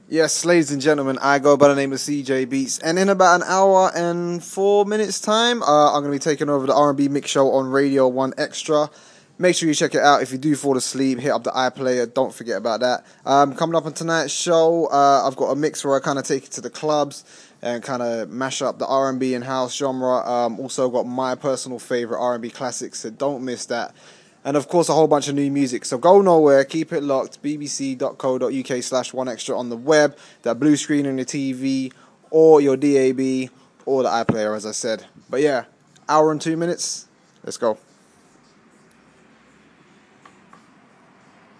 Yes, ladies and gentlemen, I go by the name of CJ Beats, and in about an hour and 4 minutes time, I'm going to be taking over the R&B Mix Show on Radio 1 Extra. Make sure you check it out. If you do fall asleep, hit up the iPlayer, don't forget about that. Coming up on tonight's show, I've got a mix where I kind of take it to the clubs and kind of mash up the R&B and house genre. Also got my personal favorite R&B classics, so don't miss that. And of course, a whole bunch of new music. So go nowhere, keep it locked. bbc.co.uk/1extra on the web, that blue screen on your TV, or your DAB, or the iPlayer, as I said. But yeah, hour and 2 minutes. Let's go.